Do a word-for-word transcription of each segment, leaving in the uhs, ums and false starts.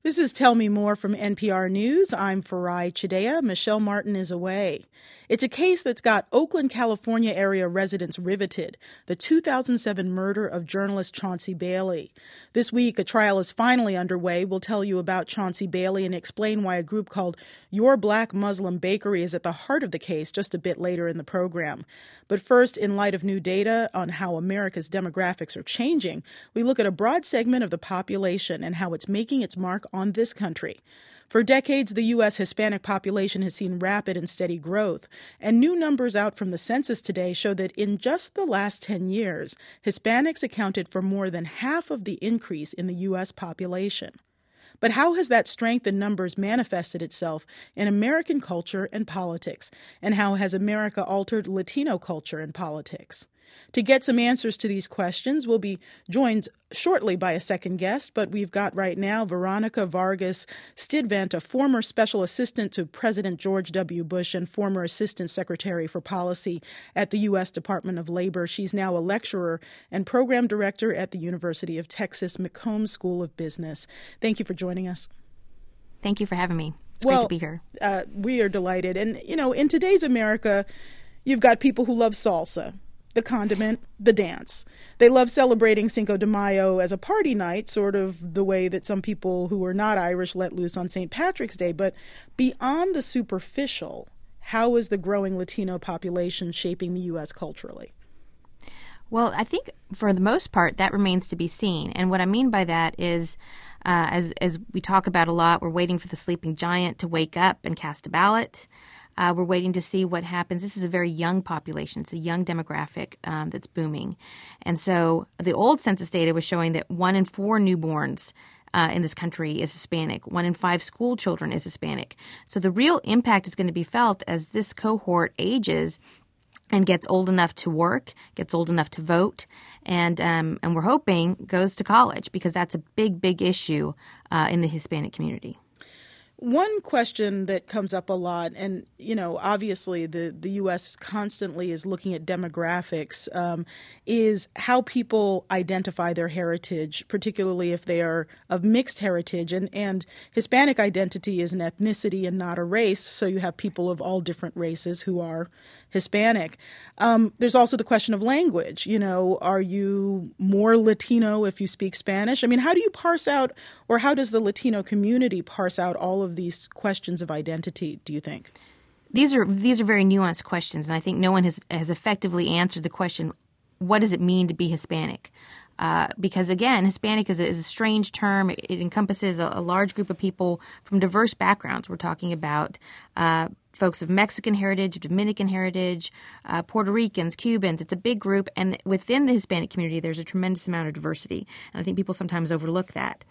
This is Tell Me More from N P R News. I'm Farai Chideya. Michelle Martin is away. It's a case that's got Oakland, California area residents riveted, the two thousand seven murder of journalist Chauncey Bailey. This week, a trial is finally underway. We'll tell you about Chauncey Bailey and explain why a group called Your Black Muslim Bakery is at the heart of the case just a bit later in the program. But first, in light of new data on how America's demographics are changing, we look at a broad segment of the population and how it's making its mark on this country. For decades, the U S Hispanic population has seen rapid and steady growth, and new numbers out from the census today show that in just the last ten years, Hispanics accounted for more than half of the increase in the U S population. But how has that strength in numbers manifested itself in American culture and politics? And how has America altered Latino culture and politics? To get some answers to these questions, we'll be joined shortly by a second guest, but we've got right now Veronica Vargas Stidvent, a former special assistant to President George W. Bush and former assistant secretary for policy at the U S Department of Labor. She's now a lecturer and program director at the University of Texas McCombs School of Business. Thank you for joining us. Thank you for having me. It's well, great to be here. Uh, we are delighted. And, you know, in today's America, you've got people who love salsa, the condiment, the dance. They love celebrating Cinco de Mayo as a party night, sort of the way that some people who are not Irish let loose on Saint Patrick's Day. But beyond the superficial, how is the growing Latino population shaping the U S culturally? Well, I think for the most part, that remains to be seen. And what I mean by that is, uh, as, as we talk about a lot, we're waiting for the sleeping giant to wake up and cast a ballot. Uh, we're waiting to see what happens. This is a very young population. It's a young demographic um, that's booming. And so the old census data was showing that one in four newborns uh, in this country is Hispanic. One in five school children is Hispanic. So the real impact is going to be felt as this cohort ages and gets old enough to work, gets old enough to vote, and um, and we're hoping goes to college, because that's a big, big issue uh, in the Hispanic community. One question that comes up a lot, and, you know, obviously the, the U S constantly is looking at demographics, um, is how people identify their heritage, particularly if they are of mixed heritage. And, and Hispanic identity is an ethnicity and not a race, so you have people of all different races who are Hispanic. Um, there's also the question of language. You know, are you more Latino if you speak Spanish? I mean, how do you parse out, or how does the Latino community parse out all of these questions of identity, do you think? These are these are very nuanced questions, and I think no one has, has effectively answered the question, what does it mean to be Hispanic? Uh, because, again, Hispanic is a, is a strange term. It, it encompasses a, a large group of people from diverse backgrounds. We're talking about uh, folks of Mexican heritage, Dominican heritage, uh, Puerto Ricans, Cubans. It's a big group, and within the Hispanic community, there's a tremendous amount of diversity, and I think people sometimes overlook that.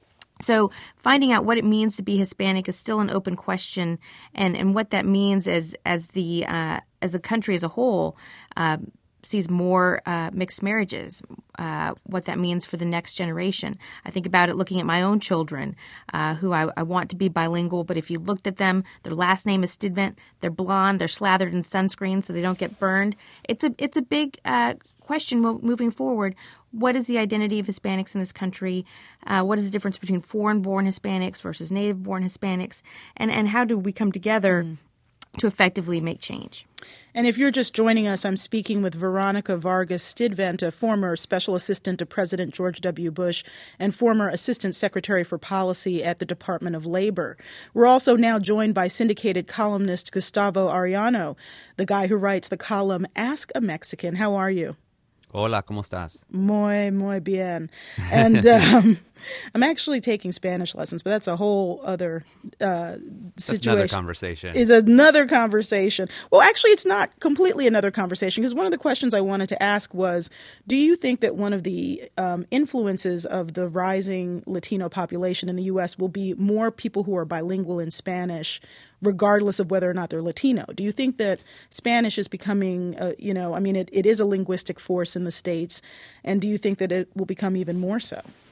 So finding out what it means to be Hispanic is still an open question, and, and what that means as as the uh, as a country as a whole uh, sees more uh, mixed marriages, uh, what that means for the next generation. I think about it looking at my own children, uh, who I, I want to be bilingual, but if you looked at them, their last name is Stidvent, they're blonde, they're slathered in sunscreen so they don't get burned. It's a it's a big uh, question moving forward. What is the identity of Hispanics in this country? Uh, what is the difference between foreign-born Hispanics versus native-born Hispanics? And, and how do we come together mm. to effectively make change? And if you're just joining us, I'm speaking with Veronica Vargas Stidvent, a former special assistant to President George W. Bush and former assistant secretary for policy at the Department of Labor. We're also now joined by syndicated columnist Gustavo Arellano, the guy who writes the column Ask a Mexican. How are you? Hola, ¿cómo estás? Muy, muy bien. And um, I'm actually taking Spanish lessons, but that's a whole other uh, situation. That's another conversation. It's another conversation. Well, actually, it's not completely another conversation, because one of the questions I wanted to ask was, do you think that one of the um, influences of the rising Latino population in the U S will be more people who are bilingual in Spanish, regardless of whether or not they're Latino? Do you think that Spanish is becoming, uh, you know, I mean, it, it is a linguistic force in the States, and do you think that it will become even more so?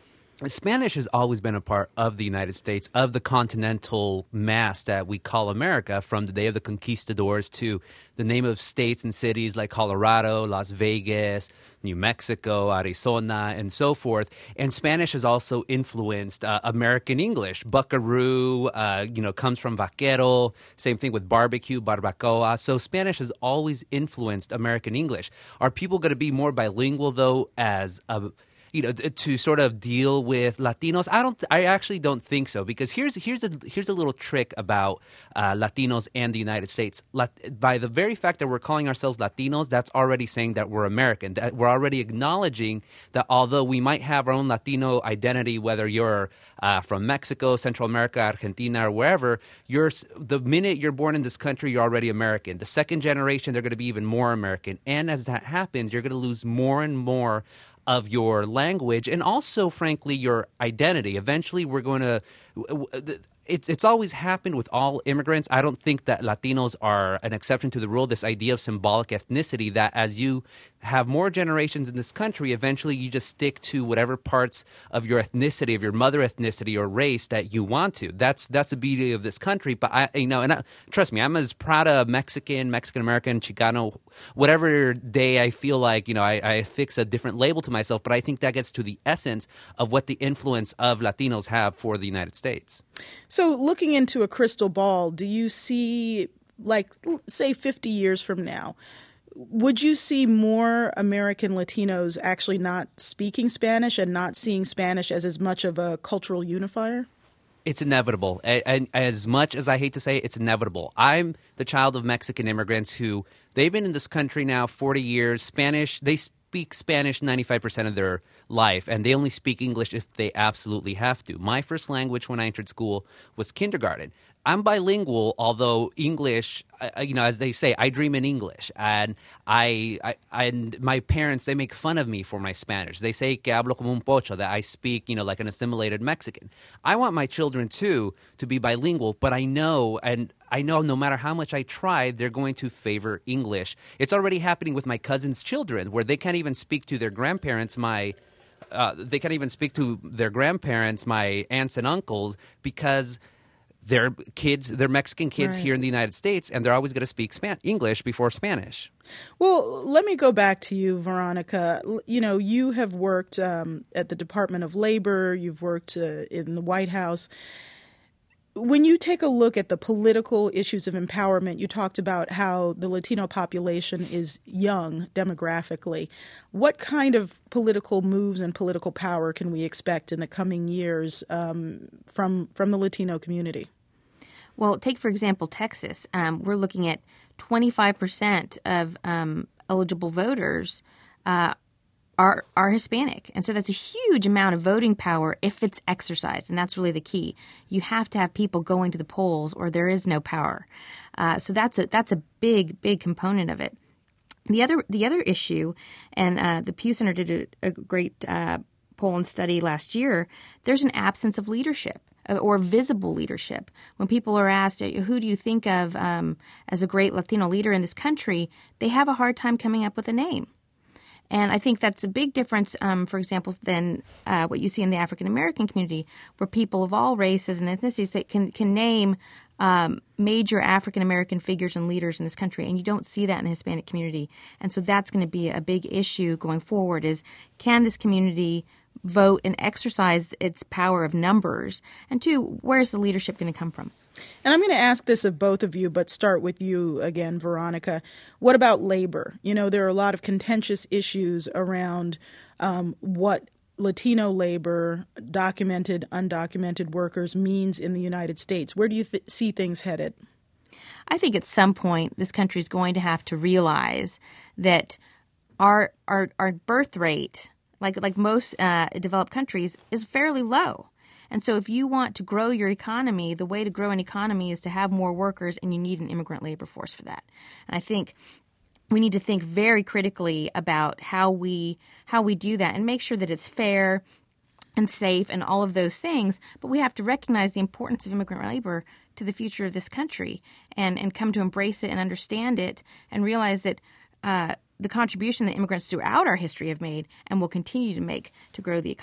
Spanish has always been a part of the United States, of the continental mass that we call America, from the day of the conquistadors to the name of states and cities like Colorado, Las Vegas, New Mexico, Arizona, and so forth. And Spanish has also influenced uh, American English. Buckaroo, uh, you know, comes from vaquero. Same thing with barbecue, barbacoa. So Spanish has always influenced American English. Are people going to be more bilingual, though, as a you know, to sort of deal with Latinos? I don't. I actually don't think so, because here's here's a here's a little trick about uh, Latinos and the United States. Lat- by the very fact that we're calling ourselves Latinos, that's already saying that we're American. That we're already acknowledging that although we might have our own Latino identity, whether you're uh, from Mexico, Central America, Argentina, or wherever, you're the minute you're born in this country, you're already American. The second generation, they're going to be even more American, and as that happens, you're going to lose more and more of your language and also, frankly, your identity. Eventually, we're going to it's it's always happened with all immigrants. I don't think that Latinos are an exception to the rule, this idea of symbolic ethnicity, that as you have more generations in this country, eventually you just stick to whatever parts of your ethnicity, of your mother ethnicity or race that you want to. That's that's the beauty of this country. But I, you know, and I, trust me, I'm as proud of Mexican, Mexican-American, Chicano, whatever day I feel like, you know, I, I affix a different label to myself. But I think that gets to the essence of what the influence of Latinos have for the United States. So looking into a crystal ball, do you see, like, say fifty years from now, would you see more American Latinos actually not speaking Spanish and not seeing Spanish as as much of a cultural unifier? It's inevitable. And as much as I hate to say it, it's inevitable. I'm the child of Mexican immigrants who, they've been in this country now forty years. Spanish, they speak Spanish ninety-five percent of their life, and they only speak English if they absolutely have to. My first language when I entered school was kindergarten. I'm bilingual, although English, uh, you know, as they say, I dream in English. And I, I, and my parents, they make fun of me for my Spanish. They say que hablo como un pocho, that I speak, you know, like an assimilated Mexican. I want my children, too, to be bilingual, but I know, and I know no matter how much I try, they're going to favor English. It's already happening with my cousins' children, where they can't even speak to their grandparents, my uh, they can't even speak to their grandparents, my aunts and uncles, because they're kids, they're Mexican kids Right. here in the United States, and they're always going to speak Span- English before Spanish. Well, let me go back to you, Veronica. L- You know, you have worked um, at the Department of Labor. You've worked uh, in the White House. When you take a look at the political issues of empowerment, you talked about how the Latino population is young demographically. What kind of political moves and political power can we expect in the coming years um, from from the Latino community? Well, take, for example, Texas. Um, we're looking at twenty-five percent of um, eligible voters uh, are are Hispanic. And so that's a huge amount of voting power if it's exercised. And that's really the key. You have to have people going to the polls or there is no power. Uh, so that's a that's a big, big component of it. The other the other issue, and uh, the Pew Center did a, a great uh, poll and study last year, there's an absence of leadership or visible leadership. When people are asked, who do you think of um, as a great Latino leader in this country, they have a hard time coming up with a name. And I think that's a big difference, um, for example, than uh, what you see in the African-American community, where people of all races and ethnicities that can, can name um, major African-American figures and leaders in this country. And you don't see that in the Hispanic community. And so that's going to be a big issue going forward is, can this community vote and exercise its power of numbers? And two, where's the leadership going to come from? And I'm going to ask this of both of you, but start with you again, Veronica. What about labor? You know, there are a lot of contentious issues around um, what Latino labor, documented, undocumented workers, means in the United States. Where do you th- see things headed? I think at some point this country is going to have to realize that our our, our birth rate, like like most uh, developed countries, is fairly low. And so if you want to grow your economy, the way to grow an economy is to have more workers, and you need an immigrant labor force for that. And I think we need to think very critically about how we how we do that and make sure that it's fair and safe and all of those things. But we have to recognize the importance of immigrant labor to the future of this country and, and come to embrace it and understand it and realize that uh, the contribution that immigrants throughout our history have made and will continue to make to grow the economy.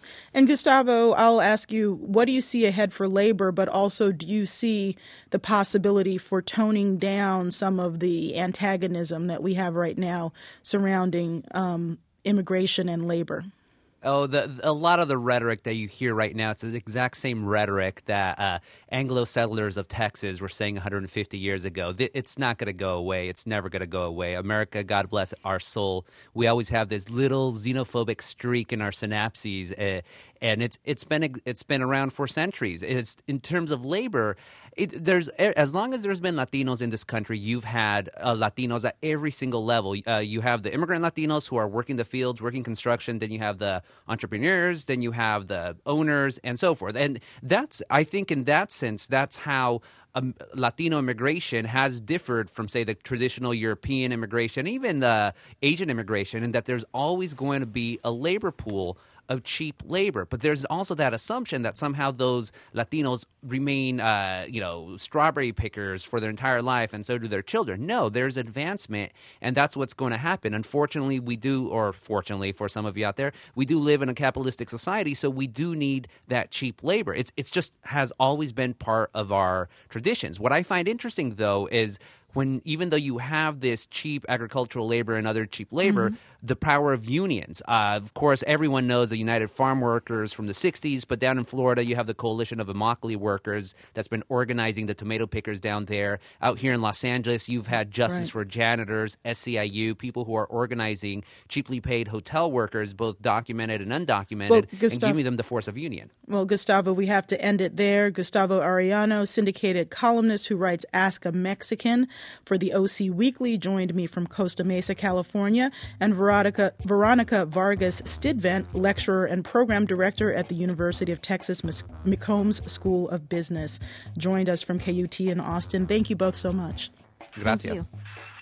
And Gustavo, I'll ask you, what do you see ahead for labor, but also do you see the possibility for toning down some of the antagonism that we have right now surrounding um, immigration and labor? Oh, the, a lot of the rhetoric that you hear right now, it's the exact same rhetoric that uh, Anglo settlers of Texas were saying one hundred fifty years ago. It's not going to go away. It's never going to go away. America, God bless our soul. We always have this little xenophobic streak in our synapses, uh, and it's it's been it's been around for centuries. It's in terms of labor. It, there's as long as there's been Latinos in this country, you've had uh, Latinos at every single level. Uh, you have the immigrant Latinos who are working the fields, working construction. Then you have the entrepreneurs. Then you have the owners, and so forth. And that's, I think, in that sense, that's how um, Latino immigration has differed from, say, the traditional European immigration, even the Asian immigration, in that there's always going to be a labor pool of cheap labor. But there's also that assumption that somehow those Latinos remain, uh, you know, strawberry pickers for their entire life, and so do their children. No, there's advancement, and that's what's going to happen. Unfortunately, we do, or fortunately for some of you out there, we do live in a capitalistic society, so we do need that cheap labor. It's it's just has always been part of our traditions. What I find interesting, though, is when even though you have this cheap agricultural labor and other cheap labor, mm-hmm. the power of unions. Uh, of course, everyone knows the United Farm Workers from the sixties, but down in Florida, you have the Coalition of Immokalee Workers that's been organizing the tomato pickers down there. Out here in Los Angeles, you've had Justice right. for Janitors, S C I U, people who are organizing cheaply paid hotel workers, both documented and undocumented, well, Gustavo, and giving them the force of union. Well, Gustavo, we have to end it there. Gustavo Arellano, syndicated columnist who writes Ask a Mexican for the O C Weekly, joined me from Costa Mesa, California, and Veronica, Veronica Vargas Stidvent, lecturer and program director at the University of Texas McCombs School of Business, joined us from K U T in Austin. Thank you both so much. Gracias. Thank you.